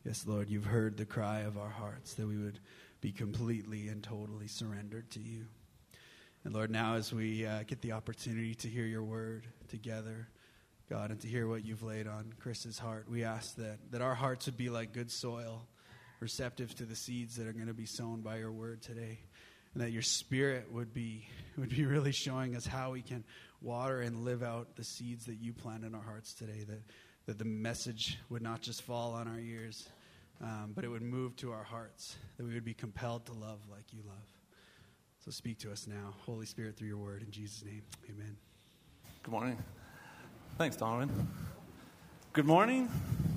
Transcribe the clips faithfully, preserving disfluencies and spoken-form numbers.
Yes, Lord, you've heard the cry of our hearts, that we would be completely and totally surrendered to you. And Lord, now as we uh, get the opportunity to hear your word together, God, and to hear what you've laid on Chris's heart, we ask that, that our hearts would be like good soil, receptive to the seeds that are going to be sown by your word today. And that your spirit would be would be really showing us how we can water and live out the seeds that you plant in our hearts today. That, that the message would not just fall on our ears, um, but it would move to our hearts. That we would be compelled to love like you love. So speak to us now, Holy Spirit, through your word. In Jesus' name, amen. Good morning. Thanks, Donovan. Good morning.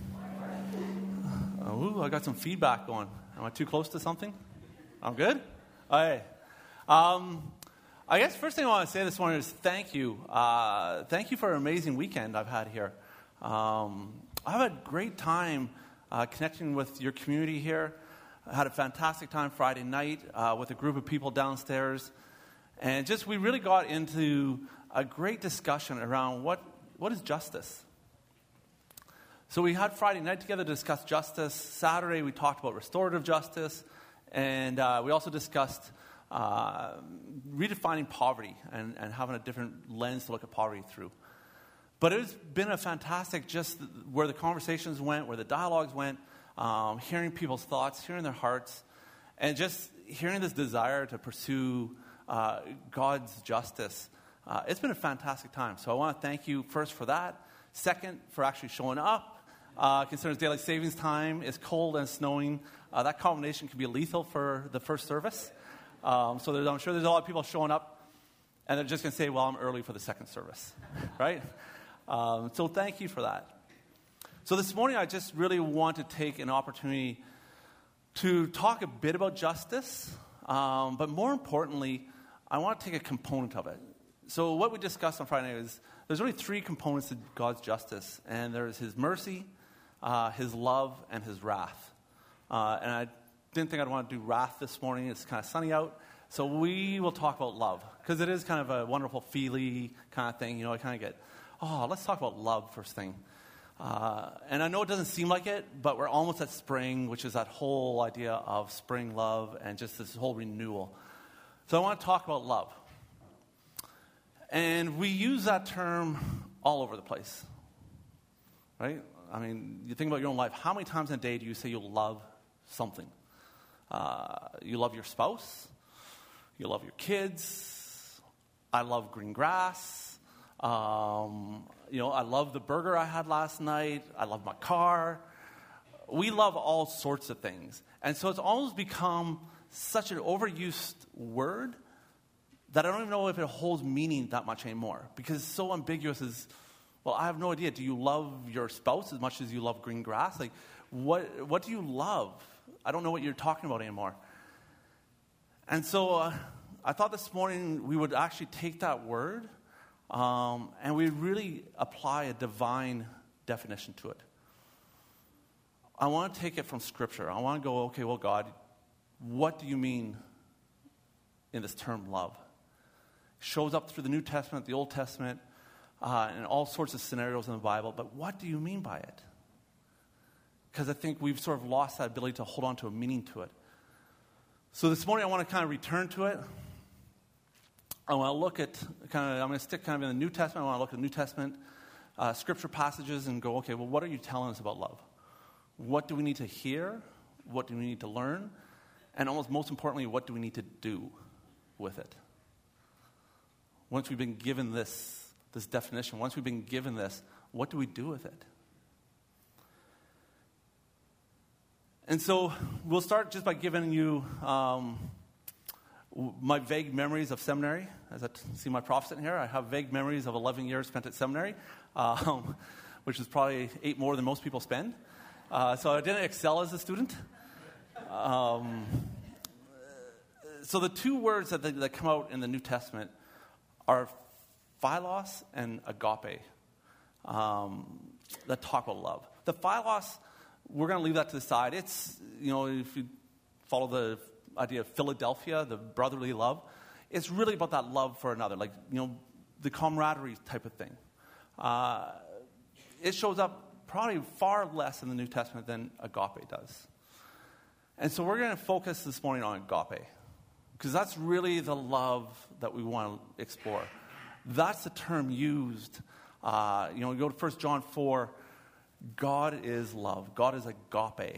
Uh, ooh, I got some feedback going. Am I too close to something? I'm good? All right. Um, I guess first thing I want to say this morning is thank you. Uh, thank you for an amazing weekend I've had here. Um, I've had a great time uh, connecting with your community here. I had a fantastic time Friday night uh, with a group of people downstairs. And just we really got into a great discussion around what, what is justice. So we had Friday night together to discuss justice. Saturday we talked about restorative justice. And uh, we also discussed uh, redefining poverty and, and having a different lens to look at poverty through. But it's been a fantastic, just where the conversations went, where the dialogues went, um, hearing people's thoughts, hearing their hearts, and just hearing this desire to pursue uh, God's justice. Uh, it's been a fantastic time. So I want to thank you first for that. Second, for actually showing up. Uh, considering daylight savings time, it's cold and snowing. Uh, that combination can be lethal for the first service. Um, so I'm sure there's a lot of people showing up, and they're just going to say, well, I'm early for the second service, right? Um, so thank you for that. So this morning, I just really want to take an opportunity to talk a bit about justice, um, but more importantly, I want to take a component of it. So what we discussed on Friday night is there's really three components to God's justice, and there's his mercy, uh, his love, and his wrath. Uh, and I didn't think I'd want to do wrath this morning. It's kind of sunny out. So we will talk about love, because it is kind of a wonderful, feely kind of thing. You know, I kind of get, oh, let's talk about love first thing. Uh, and I know it doesn't seem like it, but we're almost at spring, which is that whole idea of spring love and just this whole renewal. So I want to talk about love. And we use that term all over the place, right? I mean, you think about your own life. How many times in a day do you say you love something? Uh, you love your spouse. You love your kids. I love green grass. Um, you know, I love the burger I had last night. I love my car. We love all sorts of things. And so it's almost become such an overused word that I don't even know if it holds meaning that much anymore, because it's so ambiguous. As well, I have no idea. Do you love your spouse as much as you love green grass? Like, what what do you love? I don't know what you're talking about anymore. And so uh, I thought this morning we would actually take that word um, and we really apply a divine definition to it. I want to take it from Scripture. I want to go, okay, well, God, what do you mean in this term love? Shows up through the New Testament, the Old Testament, uh, and all sorts of scenarios in the Bible. But what do you mean by it? Because I think we've sort of lost that ability to hold on to a meaning to it. So this morning I want to kind of return to it. I want to look at, kind of, I'm going to stick kind of in the New Testament. I want to look at New Testament uh, scripture passages and go, okay, well, what are you telling us about love? What do we need to hear? What do we need to learn? And almost most importantly, what do we need to do with it? Once we've been given this, this definition, once we've been given this, what do we do with it? And so we'll start just by giving you um, my vague memories of seminary. As I t- see my prof sitting here, I have vague memories of eleven years spent at seminary, um, which is probably eight more than most people spend. Uh, so I didn't excel as a student. Um, so the two words that, that come out in the New Testament are philos and agape, um, that talk about love. The philos, we're going to leave that to the side. It's, you know, if you follow the idea of Philadelphia, the brotherly love, it's really about that love for another, like, you know, the camaraderie type of thing. Uh, it shows up probably far less in the New Testament than agape does. And so we're going to focus this morning on agape, because that's really the love that we want to explore. That's the term used. Uh, you know, we go to First John four, God is love. God is agape.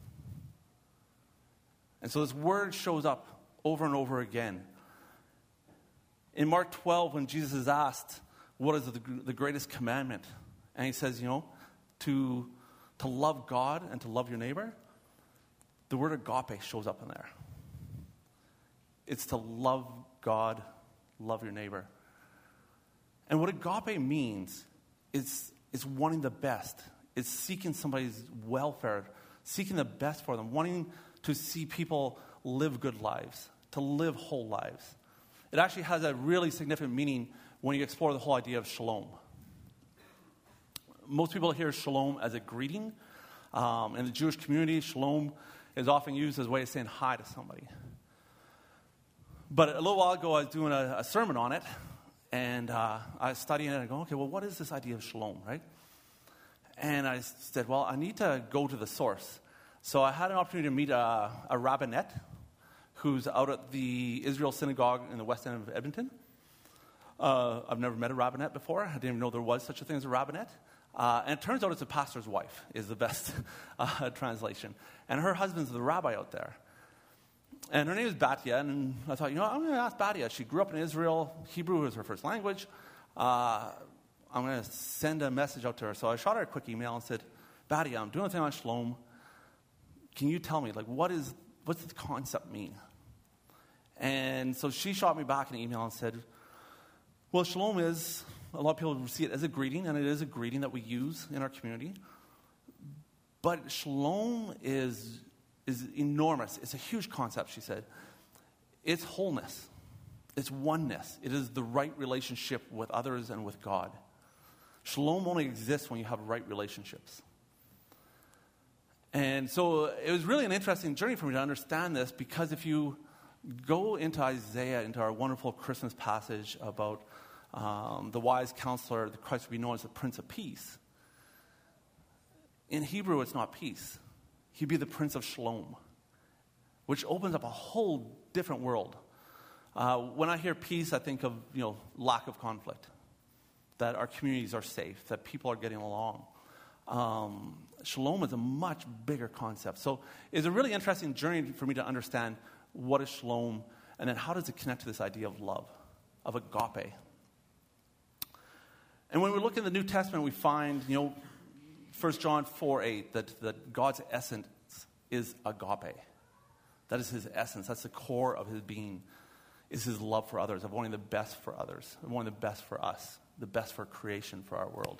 And so this word shows up over and over again. In Mark twelve, when Jesus is asked, what is the, the greatest commandment? And he says, you know, to, to love God and to love your neighbor. The word agape shows up in there. It's to love God, love your neighbor. And what agape means is, is wanting the best. It's seeking somebody's welfare, seeking the best for them, wanting to see people live good lives, to live whole lives. It actually has a really significant meaning when you explore the whole idea of shalom. Most people hear shalom as a greeting. Um, in the Jewish community, shalom is often used as a way of saying hi to somebody. But a little while ago, I was doing a, a sermon on it, and uh, I was studying it, and I go, okay, well, what is this idea of shalom, right? And I said, well, I need to go to the source. So I had an opportunity to meet a, a rabbinette who's out at the Israel Synagogue in the west end of Edmonton. Uh, I've never met a rabbinette before. I didn't even know there was such a thing as a rabbinette. Uh, and it turns out it's a pastor's wife is the best uh, translation. And her husband's the rabbi out there. And her name is Batia, and I thought, you know, I'm going to ask Batia. She grew up in Israel. Hebrew is her first language. Uh, I'm going to send a message out to her. So I shot her a quick email and said, Batia, I'm doing a thing on shalom. Can you tell me, like, what is, what's the concept mean? And so she shot me back an email and said, well, shalom is, a lot of people see it as a greeting, and it is a greeting that we use in our community. But shalom is, is enormous. It's a huge concept, she said. It's wholeness. It's oneness. It is the right relationship with others and with God. Shalom only exists when you have right relationships. And so it was really an interesting journey for me to understand this, because if you go into Isaiah, into our wonderful Christmas passage about um, the wise counselor, the Christ will be known as the Prince of Peace. In Hebrew, it's not peace. He'd be the Prince of Shalom, which opens up a whole different world. Uh, when I hear peace, I think of, you know, lack of conflict, that our communities are safe, that people are getting along. Um, shalom is a much bigger concept. So it's a really interesting journey for me to understand what is shalom, and then how does it connect to this idea of love, of agape. And when we look in the New Testament, we find, you know, First John four eight, that, that God's essence is agape. That is his essence. That's the core of his being, is his love for others, of wanting the best for others, of wanting the best for us, the best for creation, for our world.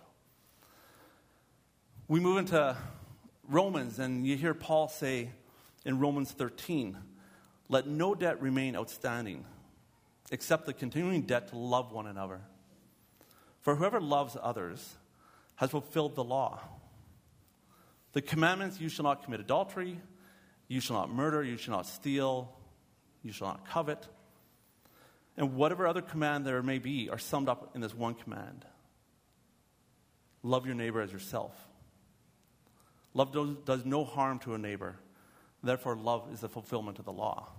We move into Romans, and you hear Paul say in Romans thirteen, let no debt remain outstanding, except the continuing debt to love one another. For whoever loves others has fulfilled the law. The commandments, you shall not commit adultery, you shall not murder, you shall not steal, you shall not covet, and whatever other command there may be are summed up in this one command. Love your neighbor as yourself. Love does, does no harm to a neighbor. Therefore, love is the fulfillment of the law.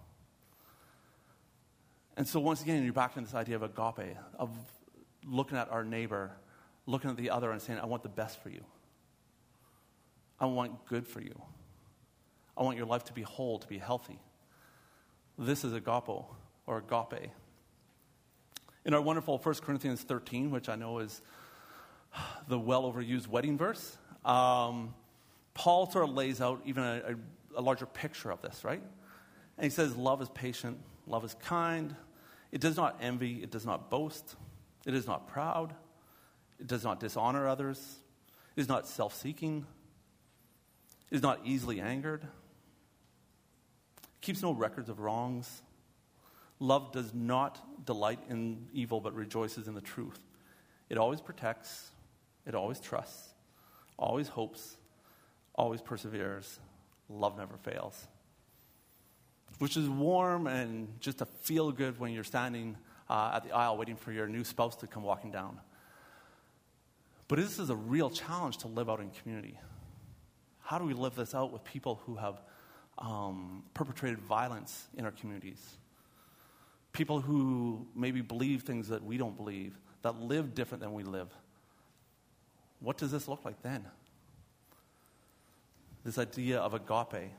And so once again, you're back to this idea of agape, of looking at our neighbor, looking at the other and saying, I want the best for you. I want good for you. I want your life to be whole, to be healthy. This is agapo, or agape. In our wonderful First Corinthians thirteen, which I know is the well-overused wedding verse, um, Paul sort of lays out even a, a, a larger picture of this, right? And he says, love is patient, love is kind, it does not envy, it does not boast, it is not proud, it does not dishonor others, it is not self-seeking, it is not easily angered, keeps no records of wrongs. Love does not delight in evil, but rejoices in the truth. It always protects, it always trusts, always hopes, always perseveres. Love never fails. Which is warm and just to feel good when you're standing uh, at the aisle waiting for your new spouse to come walking down. But this is a real challenge to live out in community. How do we live this out with people who have um, perpetrated violence in our communities? People who maybe believe things that we don't believe, that live different than we live. What does this look like then? This idea of agape.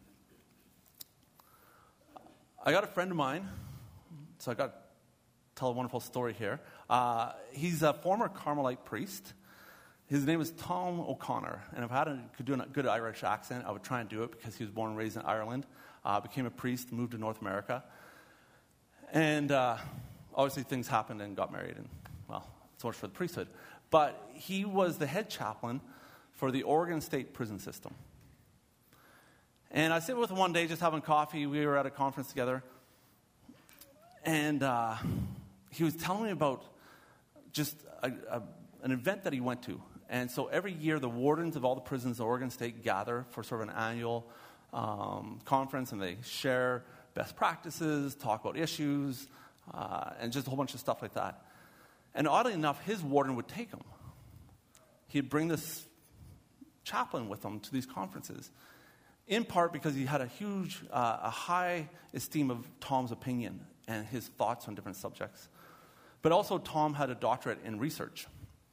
I got a friend of mine, so I got to tell a wonderful story here. Uh, he's a former Carmelite priest. His name is Tom O'Connor, and if I had a, could do a good Irish accent, I would try and do it because he was born and raised in Ireland, uh, became a priest, moved to North America, and uh, obviously things happened and got married, and well, so much for the priesthood. But he was the head chaplain for the Oregon State prison system. And I sit with him one day just having coffee. We were at a conference together, and uh, he was telling me about just a, a, an event that he went to. And so every year, the wardens of all the prisons in Oregon State gather for sort of an annual um, conference, and they share best practices, talk about issues, uh, and just a whole bunch of stuff like that. And oddly enough, his warden would take him. He'd bring this chaplain with him to these conferences, in part because he had a huge, uh, a high esteem of Tom's opinion and his thoughts on different subjects. But also, Tom had a doctorate in research.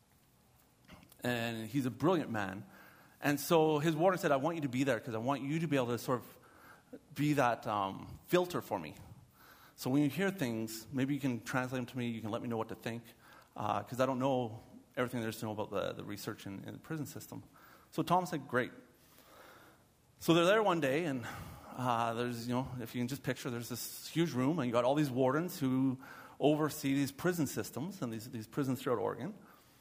And he's a brilliant man. And so his warden said, I want you to be there because I want you to be able to sort of be that um, filter for me. So when you hear things, maybe you can translate them to me, you can let me know what to think, because uh, I don't know everything there is to know about the, the research in, in the prison system. So Tom said, great. So they're there one day, and uh, there's, you know, if you can just picture, there's this huge room, and you got all these wardens who oversee these prison systems and these, these prisons throughout Oregon.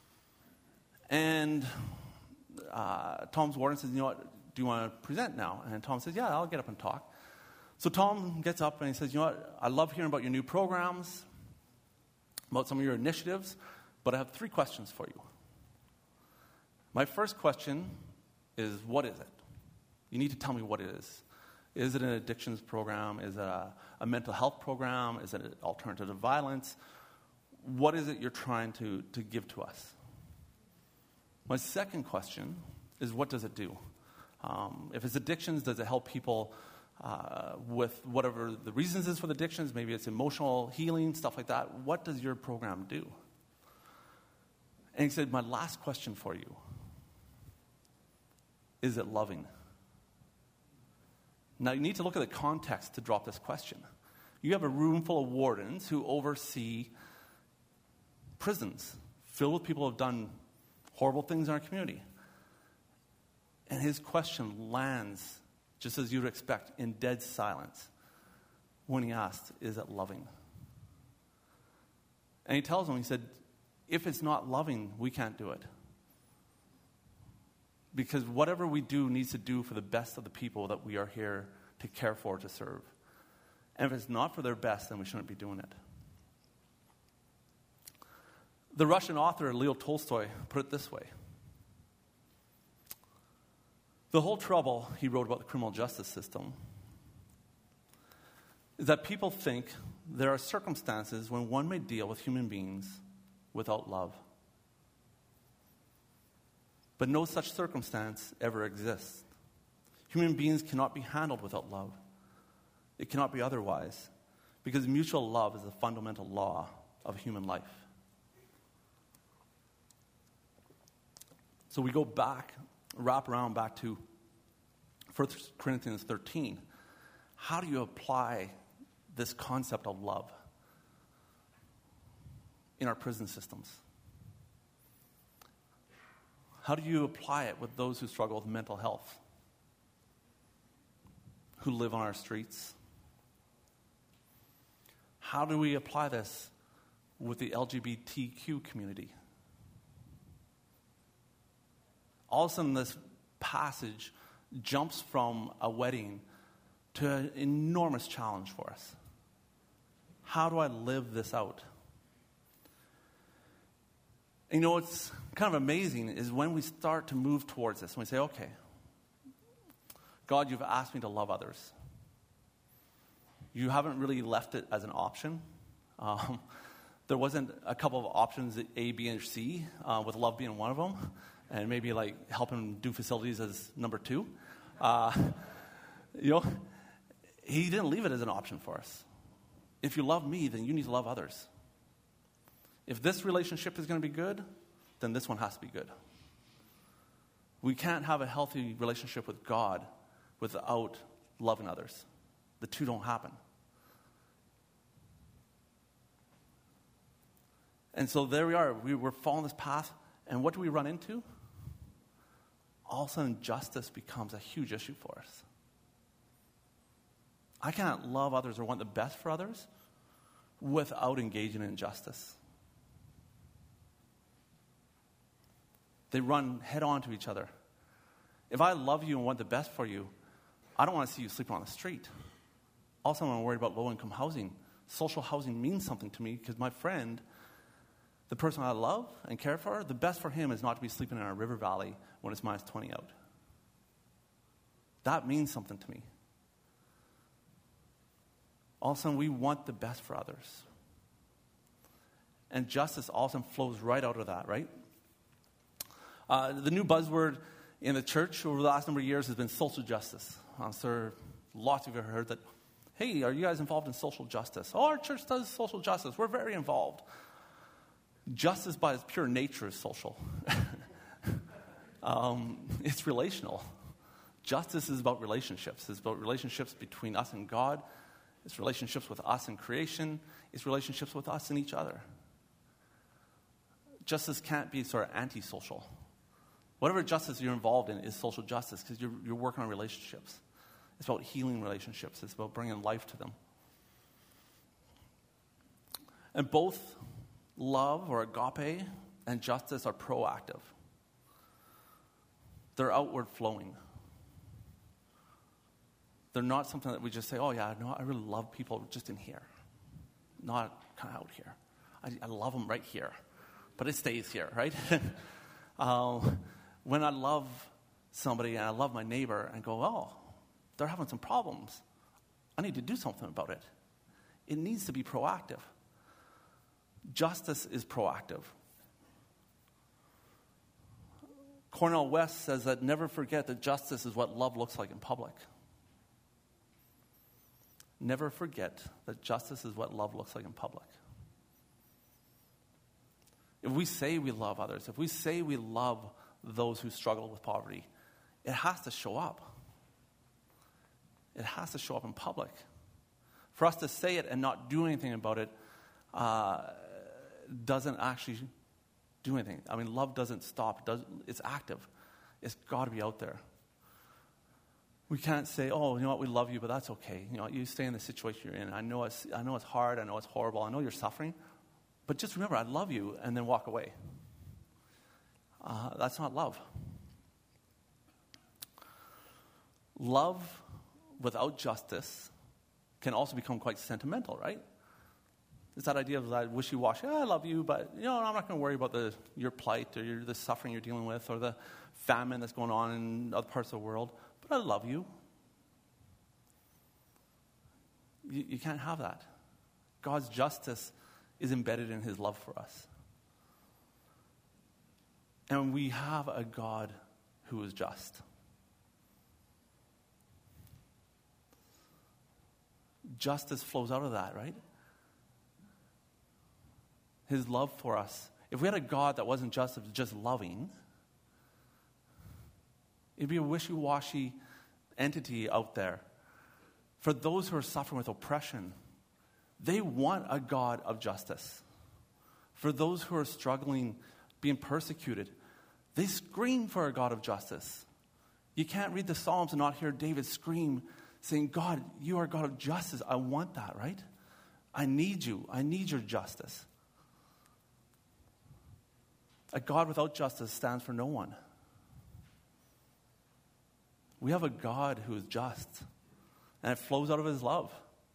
And uh, Tom's warden says, you know what, do you want to present now? And Tom says, yeah, I'll get up and talk. So Tom gets up and he says, you know what, I love hearing about your new programs, about some of your initiatives, but I have three questions for you. My first question is, what is it? You need to tell me what it is. Is it an addictions program? Is it a, a mental health program? Is it an alternative to violence? What is it you're trying to, to give to us? My second question is, what does it do? Um, if it's addictions, does it help people uh, with whatever the reasons is for the addictions? Maybe it's emotional healing, stuff like that. What does your program do? And he said, my last question for you, is it loving? Now, you need to look at the context to drop this question. You have a room full of wardens who oversee prisons filled with people who have done horrible things in our community. And his question lands, just as you'd expect, in dead silence when he asked, is it loving? And he tells them, he said, if it's not loving, we can't do it. Because whatever we do needs to do for the best of the people that we are here to care for, to serve. And if it's not for their best, then we shouldn't be doing it. The Russian author Leo Tolstoy put it this way. The whole trouble, he wrote about the criminal justice system, is that people think there are circumstances when one may deal with human beings without love. But no such circumstance ever exists. Human beings cannot be handled without love. It cannot be otherwise, because mutual love is the fundamental law of human life. So we go back, wrap around back to First Corinthians thirteen. How do you apply this concept of love in our prison systems? How do you apply it with those who struggle with mental health, who live on our streets? How do we apply this with the L G B T Q community? All of a sudden, this passage jumps from a wedding to an enormous challenge for us. How do I live this out? And you know what's kind of amazing is when we start to move towards this, when we say, okay, God, you've asked me to love others. You haven't really left it as an option. Um, there wasn't a couple of options, A, B, and C, uh, with love being one of them, and maybe like helping do facilities as number two, uh, you know, he didn't leave it as an option for us. If you love me, then you need to love others. If this relationship is going to be good, then this one has to be good. We can't have a healthy relationship with God without loving others. The two don't happen. And so there we are. We, we're following this path, and what do we run into? All of a sudden, justice becomes a huge issue for us. I can't love others or want the best for others without engaging in justice. They run head on to each other. If I love you and want the best for you, I don't want to see you sleeping on the street. Also, I'm worried about low-income housing. Social housing means something to me because my friend, the person I love and care for, the best for him is not to be sleeping in a river valley when it's minus twenty out. That means something to me. All of a sudden, we want the best for others. And justice all of a sudden flows right out of that, right? Uh, the new buzzword in the church over the last number of years has been social justice. Uh, so lots of you have heard that, hey, are you guys involved in social justice? Oh, our church does social justice. We're very involved. Justice by its pure nature is social. um, it's relational. Justice is about relationships. It's about relationships between us and God. It's relationships with us in creation. It's relationships with us and each other. Justice can't be sort of anti-social. Whatever justice you're involved in is social justice because you're, you're working on relationships. It's about healing relationships. It's about bringing life to them. And both love, or agape, and justice are proactive. They're outward flowing. They're not something that we just say, oh yeah, no, I really love people just in here. Not kind of out here. I, I love them right here. But it stays here, right? um, when I love somebody and I love my neighbor and go, oh, they're having some problems. I need to do something about it. It needs to be proactive. Justice is proactive. Cornel West says that never forget that justice is what love looks like in public. Never forget that justice is what love looks like in public. If we say we love others, if we say we love those who struggle with poverty, it has to show up. It has to show up in public. For us to say it and not do anything about it uh, doesn't actually do anything. I mean, love doesn't stop. It does, it's active. It's got to be out there. We can't say, oh, you know what, we love you, but that's okay. You know, you stay in the situation you're in. I know it's, I know it's hard. I know it's horrible. I know you're suffering. But just remember, I love you, and then walk away. Uh, that's not love. Love without justice can also become quite sentimental, right? It's that idea of that wishy-washy, oh, I love you, but you know, I'm not going to worry about the, your plight or your, the suffering you're dealing with or the famine that's going on in other parts of the world, but I love you. You, you can't have that. God's justice is embedded in his love for us. And we have a God who is just. Justice flows out of that, right? His love for us. If we had a God that wasn't just, it was just loving, it'd be a wishy-washy entity out there. For those who are suffering with oppression, they want a God of justice. For those who are struggling, being persecuted, they scream for a God of justice. You can't read the Psalms and not hear David scream, saying, God, you are a God of justice. I want that, right? I need you. I need your justice. A God without justice stands for no one. We have a God who is just, and it flows out of his love.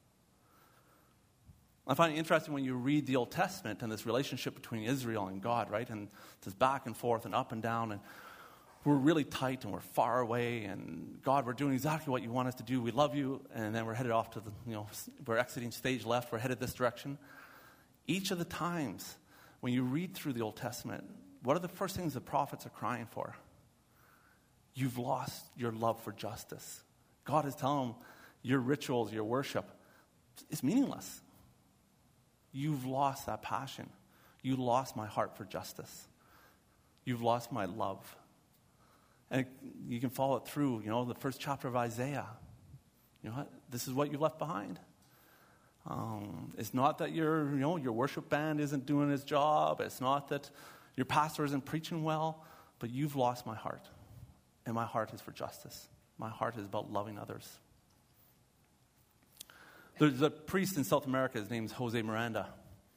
I find it interesting when you read the Old Testament and this relationship between Israel and God, right? And this back and forth and up and down, and we're really tight and we're far away, and God, we're doing exactly what you want us to do. We love you, and then we're headed off to the, you know, we're exiting stage left. We're headed this direction. Each of the times when you read through the Old Testament, what are the first things the prophets are crying for? You've lost your love for justice. God is telling them, your rituals, your worship, is meaningless. You've lost that passion. You lost my heart for justice. You've lost my love. And it, you can follow it through, you know, the first chapter of Isaiah. You know what? This is what you left behind. Um, it's not that your, you know, your worship band isn't doing its job. It's not that your pastor isn't preaching well, but you've lost my heart. And my heart is for justice. My heart is about loving others. There's a priest in South America, his name's Jose Miranda.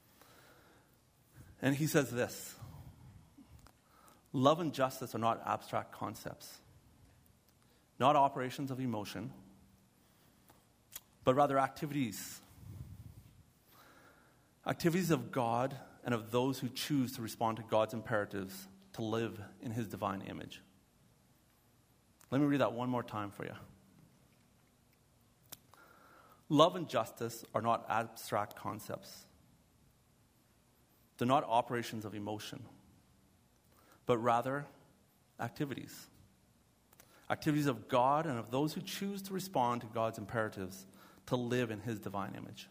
And he says this: love and justice are not abstract concepts, not operations of emotion, but rather activities. Activities of God and of those who choose to respond to God's imperatives to live in his divine image. Let me read that one more time for you. Love and justice are not abstract concepts. They're not operations of emotion, but rather activities. Activities of God and of those who choose to respond to God's imperatives to live in his divine image.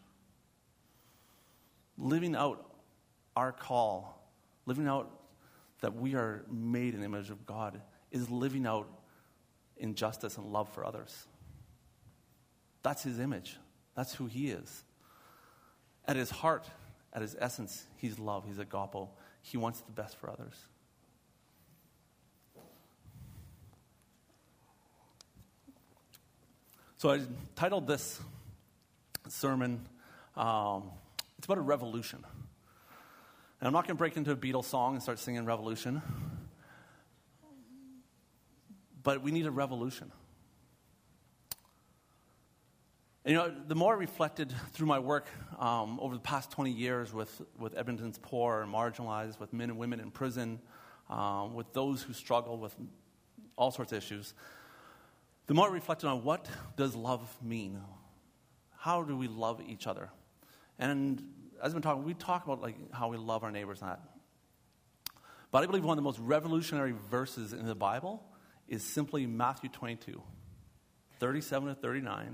Living out our call, living out that we are made in the image of God, is living out in justice and love for others. That's his image. That's who he is. At his heart, at his essence, he's love. He's agapo. He wants the best for others. So I titled this sermon, um, it's about a revolution. And I'm not going to break into a Beatles song and start singing Revolution. But we need a revolution. And, you know, the more I reflected through my work um, over the past twenty years with, with Edmonton's poor and marginalized, with men and women in prison, um, with those who struggle with all sorts of issues, the more I reflected on what does love mean? How do we love each other? And as I've been talking, we talk about like how we love our neighbors and that. But I believe one of the most revolutionary verses in the Bible is simply Matthew twenty-two, thirty-seven to thirty-nine.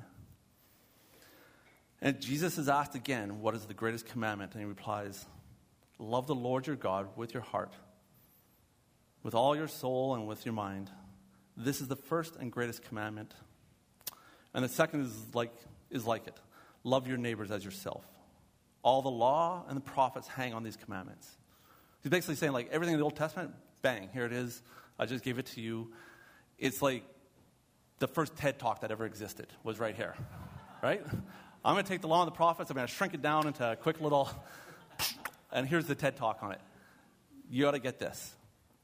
And Jesus is asked again, what is the greatest commandment? And he replies, love the Lord your God with your heart, with all your soul and with your mind. This is the first and greatest commandment. And the second is like, is like it. Love your neighbors as yourself. All the law and the prophets hang on these commandments. He's basically saying, like, everything in the Old Testament, bang, here it is. I just gave it to you. It's like the first TED Talk that ever existed was right here, right? I'm going to take the law and the prophets, I'm going to shrink it down into a quick little, and here's the TED Talk on it. You ought to get this.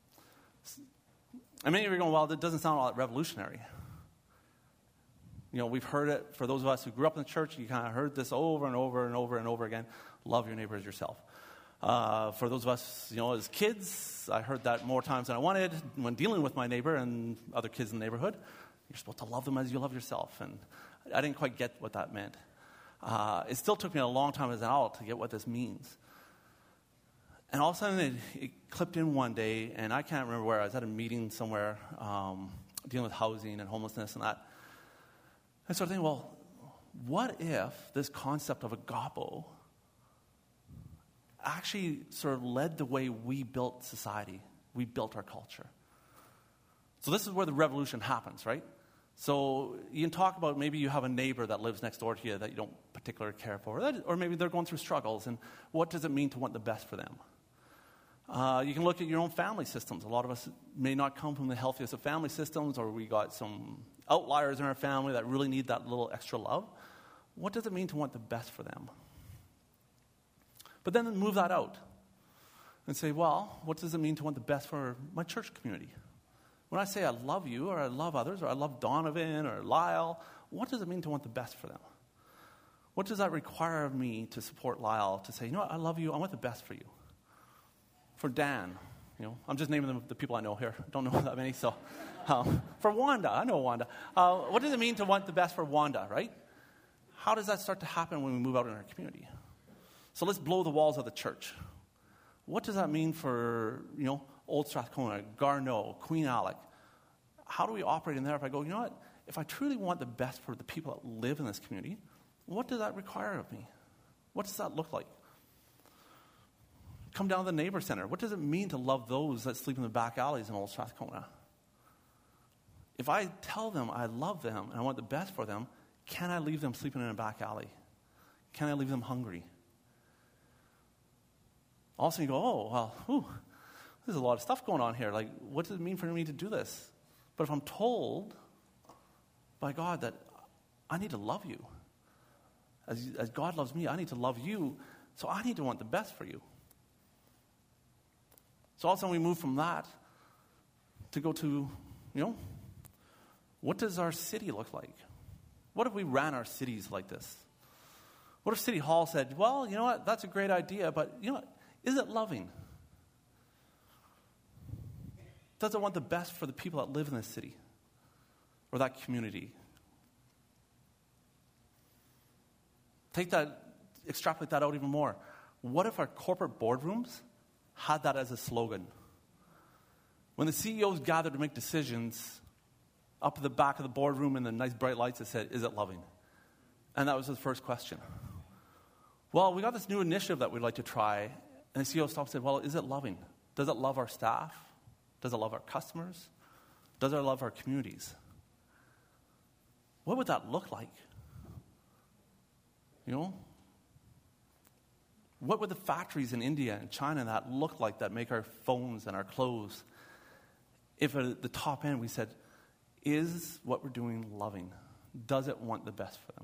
And many of you are going, well, that doesn't sound all that revolutionary. You know, we've heard it, for those of us who grew up in the church, you kind of heard this over and over and over and over again. Love your neighbor as yourself. Uh, for those of us, you know, as kids, I heard that more times than I wanted when dealing with my neighbor and other kids in the neighborhood. You're supposed to love them as you love yourself. And I didn't quite get what that meant. Uh, it still took me a long time as an adult to get what this means. And all of a sudden, it, it clipped in one day, and I can't remember where. I was at a meeting somewhere um, dealing with housing and homelessness and that. And so I think, well, what if this concept of agapo actually sort of led the way we built society, we built our culture? So this is where the revolution happens, right? So you can talk about maybe you have a neighbor that lives next door to you that you don't particularly care for, or, that, or maybe they're going through struggles, and what does it mean to want the best for them? Uh, you can look at your own family systems. A lot of us may not come from the healthiest of family systems, or we got some outliers in our family that really need that little extra love. What does it mean to want the best for them? But then move that out and say, well, what does it mean to want the best for my church community? When I say I love you, or I love others, or I love Donovan or Lyle, what does it mean to want the best for them? What does that require of me to support Lyle, to say, you know what, I love you, I want the best for you? For Dan, you know, I'm just naming them the people I know here. I don't know that many, so. Um, for Wanda, I know Wanda. Uh, what does it mean to want the best for Wanda, right? How does that start to happen when we move out in our community? So let's blow the walls of the church. What does that mean for, you know, Old Strathcona, Garneau, Queen Alec? How do we operate in there if I go, you know what, if I truly want the best for the people that live in this community, what does that require of me? What does that look like? Come down to the neighbor center. What does it mean to love those that sleep in the back alleys in Old Strathcona? If I tell them I love them and I want the best for them, can I leave them sleeping in a back alley? Can I leave them hungry? All of a sudden you go, oh, well, whew, there's a lot of stuff going on here. Like, what does it mean for me to do this? But if I'm told by God that I need to love you, as, as God loves me, I need to love you, so I need to want the best for you. So all of a sudden we move from that to go to, you know, what does our city look like? What if we ran our cities like this? What if City Hall said, well, you know what, that's a great idea, but you know what, is it loving? Does it want the best for the people that live in this city or that community? Take that, extrapolate that out even more. What if our corporate boardrooms had that as a slogan? When the C E Os gathered to make decisions, up at the back of the boardroom in the nice bright lights, it said, is it loving? And that was the first question. Well, we got this new initiative that we'd like to try. And the C E O stopped and said, well, is it loving? Does it love our staff? Does it love our customers? Does it love our communities? What would that look like? You know? What would the factories in India and China and that look like that make our phones and our clothes? If at the top end we said, is what we're doing loving? Does it want the best for them?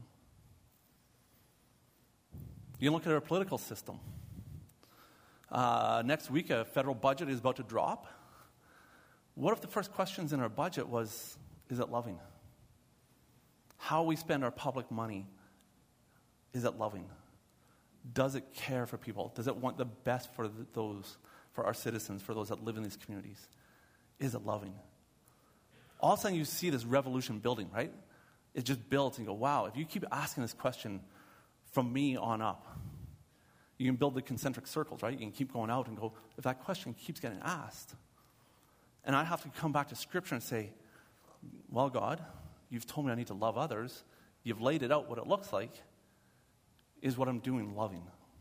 You can look at our political system. Uh, next week, a federal budget is about to drop. What if the first questions in our budget was, is it loving? How we spend our public money, is it loving? Does it care for people? Does it want the best for the, those, for our citizens, for those that live in these communities? Is it loving? All of a sudden you see this revolution building, right? It just builds and you go, wow, if you keep asking this question from me on up, you can build the concentric circles, right? You can keep going out and go, if that question keeps getting asked, and I have to come back to Scripture and say, well, God, you've told me I need to love others. You've laid it out what it looks like. Is what I'm doing loving?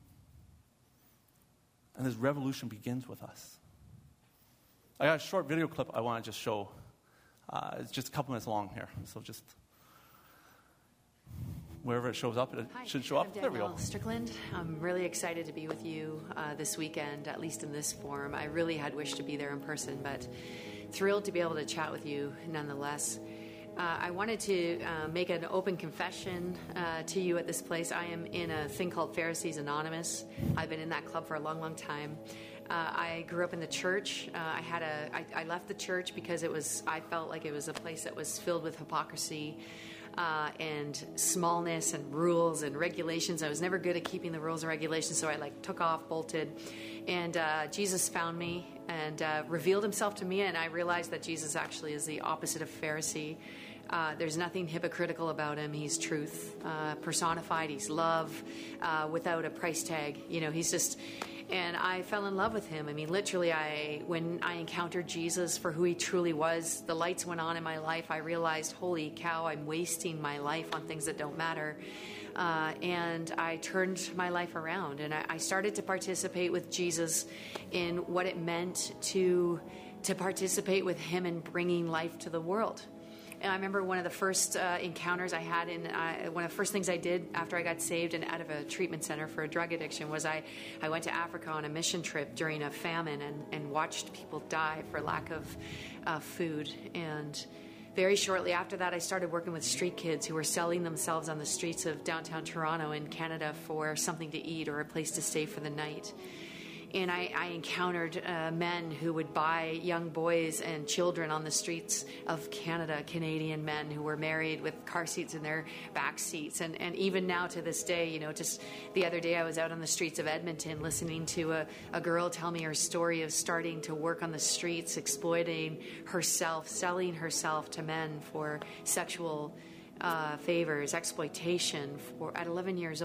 And this revolution begins with us. I got a short video clip I want to just show. Uh, it's just a couple minutes long here, so just wherever it shows up, it Hi, should show up. I'm There we go. Danielle Strickland. I'm really excited to be with you uh, this weekend, at least in this form. I really had wished to be there in person, but thrilled to be able to chat with you nonetheless. Uh, I wanted to uh, make an open confession uh, to you at this place. I am in a thing called Pharisees Anonymous. I've been in that club for a long, long time. Uh, I grew up in the church. Uh, I had a. I, I left the church because it was. I felt like it was a place that was filled with hypocrisy uh, and smallness and rules and regulations. I was never good at keeping the rules and regulations, so I like took off, bolted, and uh, Jesus found me and uh, revealed Himself to me, and I realized that Jesus actually is the opposite of Pharisee. Uh, there's nothing hypocritical about Him. He's truth uh, personified. He's love uh, without a price tag. You know, He's just... And I fell in love with Him. I mean, literally, I when I encountered Jesus for who He truly was, the lights went on in my life. I realized, holy cow, I'm wasting my life on things that don't matter. Uh, and I turned my life around, and I, I started to participate with Jesus in what it meant to to participate with Him in bringing life to the world. And I remember one of the first uh, encounters I had, in uh, one of the first things I did after I got saved and out of a treatment center for a drug addiction was I, I went to Africa on a mission trip during a famine and, and watched people die for lack of uh, food. And very shortly after that, I started working with street kids who were selling themselves on the streets of downtown Toronto in Canada for something to eat or a place to stay for the night. And I, I encountered uh, men who would buy young boys and children on the streets of Canada, Canadian men who were married with car seats in their back seats. And, and even now to this day, you know, just the other day I was out on the streets of Edmonton listening to a, a girl tell me her story of starting to work on the streets, exploiting herself, selling herself to men for sexual uh, favors, exploitation for, at eleven years old.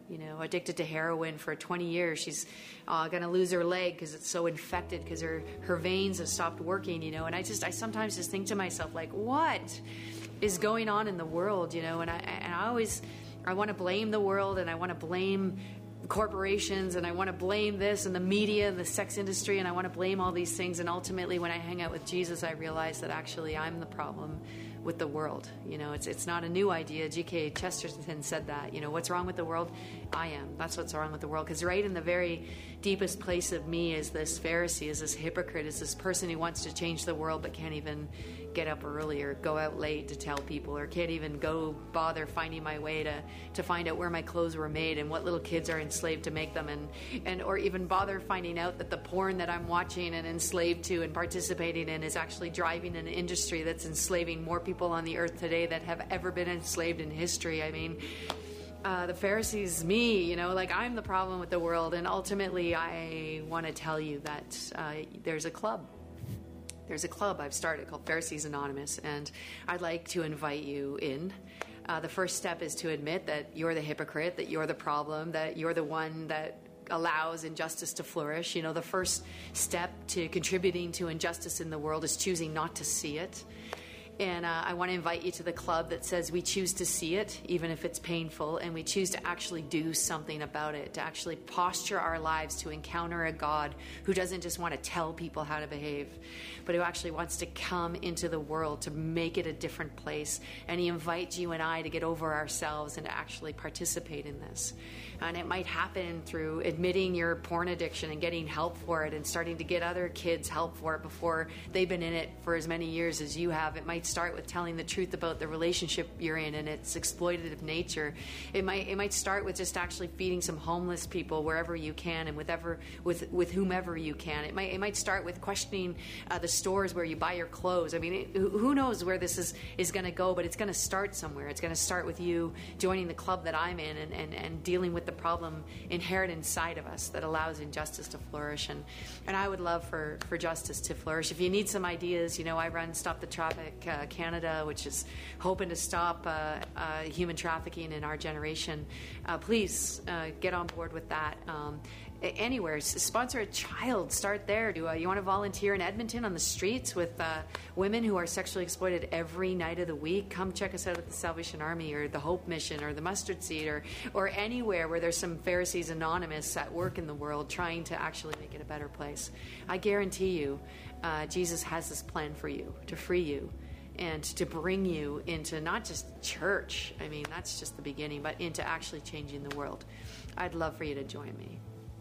you know, addicted to heroin for twenty years. She's uh, going to lose her leg because it's so infected because her, her veins have stopped working, you know. And I just, I sometimes just think to myself, like, what is going on in the world, you know? And I, and I always, I want to blame the world, and I want to blame corporations, and I want to blame this and the media and the sex industry, and I want to blame all these things. And ultimately, when I hang out with Jesus, I realize that actually I'm the problem with the world. You know, it's it's not a new idea. G K Chesterton said that. You know, what's wrong with the world? I am. That's what's wrong with the world. Because right in the very deepest place of me is this Pharisee, is this hypocrite, is this person who wants to change the world but can't even get up early or go out late to tell people, or can't even go bother finding my way to, to find out where my clothes were made and what little kids are enslaved to make them, and, and or even bother finding out that the porn that I'm watching and enslaved to and participating in is actually driving an industry that's enslaving more people on the earth today that have ever been enslaved in history. I mean, Uh, the Pharisees, me, you know, like I'm the problem with the world. And ultimately, I want to tell you that uh, there's a club. There's a club I've started called Pharisees Anonymous, and I'd like to invite you in. Uh, the first step is to admit that you're the hypocrite, that you're the problem, that you're the one that allows injustice to flourish. You know, the first step to contributing to injustice in the world is choosing not to see it. And uh, I want to invite you to the club that says we choose to see it, even if it's painful, and we choose to actually do something about it, to actually posture our lives to encounter a God who doesn't just want to tell people how to behave, but who actually wants to come into the world to make it a different place. And he invites you and I to get over ourselves and to actually participate in this. And it might happen through admitting your porn addiction and getting help for it and starting to get other kids help for it before they've been in it for as many years as you have. It might start with telling the truth about the relationship you're in and its exploitative nature. It might it might start with just actually feeding some homeless people wherever you can and with ever, with with whomever you can. It might it might start with questioning uh, the stores where you buy your clothes. I mean, it, who knows where this is, is going to go, but it's going to start somewhere. It's going to start with you joining the club that I'm in and, and, and dealing with the problem inherent inside of us that allows injustice to flourish. And, and I would love for, for justice to flourish. If you need some ideas, you know, I run Stop the Traffic uh, Canada, which is hoping to stop uh, uh, human trafficking in our generation. Uh, please uh, get on board with that. Um, anywhere, sponsor a child, start there. Do uh, you want to volunteer in Edmonton on the streets with uh, women who are sexually exploited every night of the week? Come check us out at the Salvation Army or the Hope Mission or the Mustard Seed, or or anywhere where there's some Pharisees Anonymous at work in the world trying to actually make it a better place. I guarantee you uh, Jesus has this plan for you to free you and to bring you into not just church, I mean that's just the beginning, but into actually changing the world. I'd love for you to join me.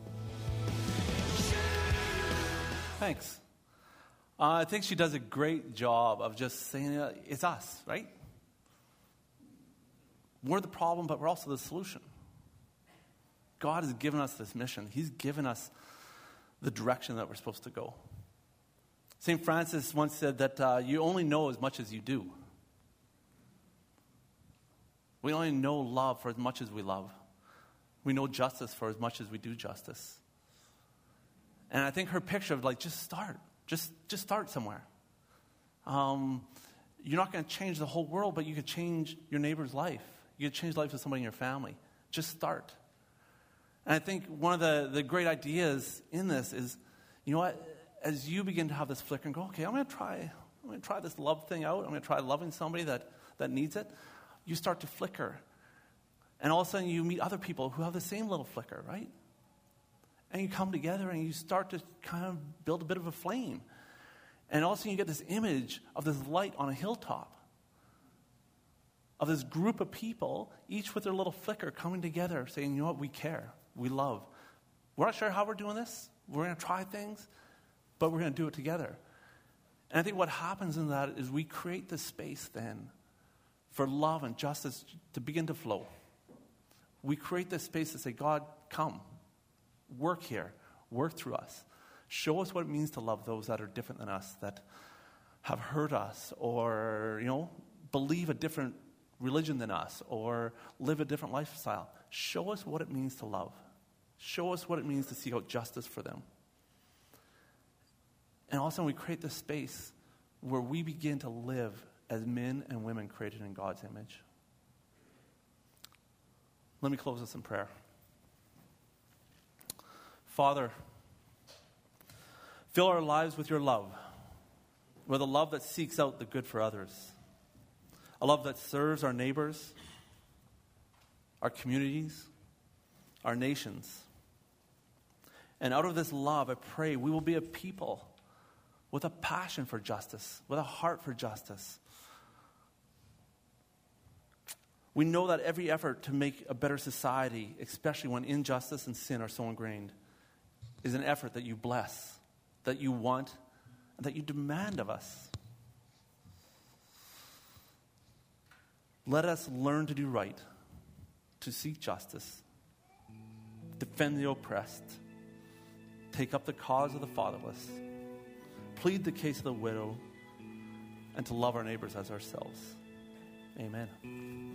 Thanks. Uh, I think she does a great job of just saying uh, it's us, right? We're the problem, but we're also the solution. God has given us this mission. He's given us the direction that we're supposed to go. Saint Francis once said that uh, you only know as much as you do. We only know love for as much as we love. We know justice for as much as we do justice. And I think her picture of like, just start. Just just start somewhere. Um, you're not going to change the whole world, but you could change your neighbor's life. You could change the life of somebody in your family. Just start. And I think one of the, the great ideas in this is, you know what, as you begin to have this flicker and go, okay, I'm going to try I'm going to try this love thing out. I'm going to try loving somebody that, that needs it. You start to flicker. And all of a sudden you meet other people who have the same little flicker, right? And you come together and you start to kind of build a bit of a flame. And all of a sudden you get this image of this light on a hilltop. Of this group of people, each with their little flicker, coming together, saying, you know what, we care, we love. We're not sure how we're doing this. We're going to try things, but we're going to do it together. And I think what happens in that is we create this space then for love and justice to begin to flow. We create this space to say, God, come. Work here. Work through us. Show us what it means to love those that are different than us, that have hurt us, or, you know, believe a different religion than us, or live a different lifestyle. Show us what it means to love. Show us what it means to seek out justice for them. And also we create this space where we begin to live as men and women created in God's image. Let me close this in prayer. Father, fill our lives with your love, with a love that seeks out the good for others, a love that serves our neighbors, our communities, our nations. And out of this love, I pray we will be a people with a passion for justice, with a heart for justice. We know that every effort to make a better society, especially when injustice and sin are so ingrained, is an effort that you bless, that you want, and that you demand of us. Let us learn to do right, to seek justice, defend the oppressed, take up the cause of the fatherless, plead the case of the widow, and to love our neighbors as ourselves. Amen.